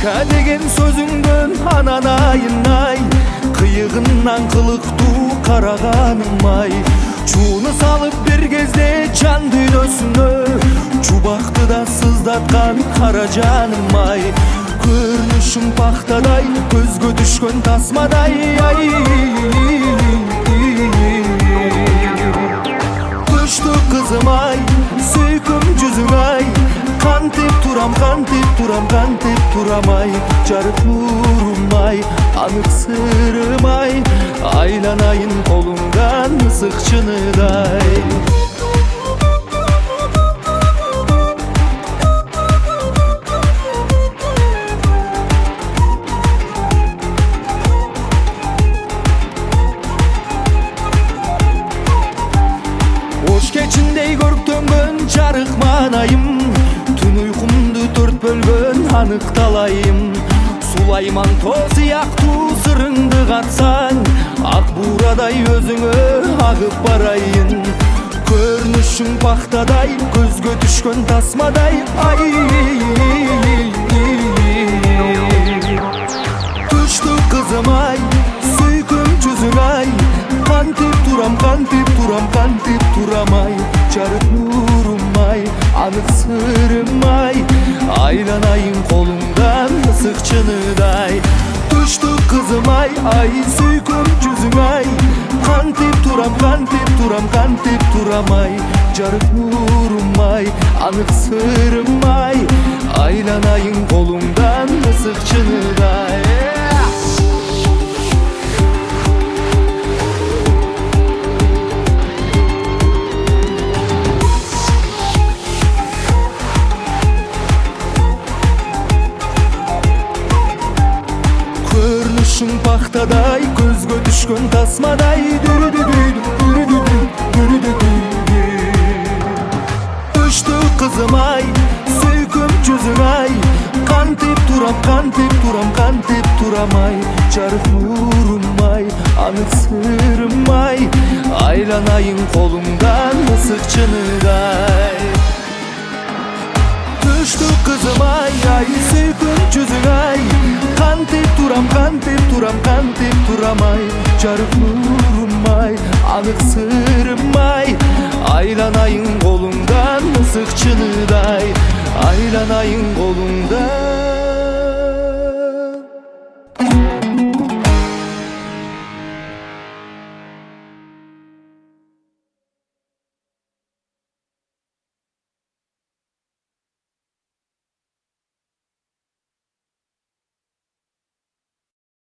Кәдеген сөзүңдөн ананайын ай, кыйыгынан кылыктуу караганым ай. Чууну салып бир кезде жан дүйнөсүнө, чубакты да сыздаткан кара жаным ай. Көрүнүшүң пактадай, көзгө түшкөн тасмадай ай. Түштү кызым ай, сүйкүм жүзүң ай. Кантип турам, кантип турам, кантип турам ай. Жарык нурум ай, анык сырым ай. Айланайын колуңдан ысык чыныдай. Ош кечиндей көрктөнгөн жарык маанайым, түн уйкумду төрт бөлгөн аныкталайым. Сулайман тоо сыяктуу сырыңды катсаң, ак бурадай өзүңө агып барайын. Көрүнүшүң пактадай, көзгө түшкөн тасмадай ай. Түштү кызым ай, сүйкүм жүзүң ай. Кантип турам, кантип турам, кантип турам ай. Жарык нурум ай, анык сырым ай. Айланайын колуңдан ысык чыныдай. Түштү кызым ай, ай сүйкүм жүзүң ай. Кантип турам, кантип турам, кантип турам ай. Жарык нурум ай, анык сырым ай. Айланайын колуңдан ысык чыныдай. Көрүнүшүң пактадай, көзгө түшкөн тасмадай. Түштү кызым ай, сүйкүм жүзүң ай. Кантип турам, кантип турам, кантип турам ай. Жарык нурум ай, анык сырым ай. Айланайын колуңдан ысык чыныдай. Түштү кызым ай, ай сүйкүм жүзүң ай. Кантип турам, кантип турам, кантип турам ай. Жарык нурум ай, анык сырым ай. Айланайын колуңдан ысык чыныдай. Айланайын колуңдан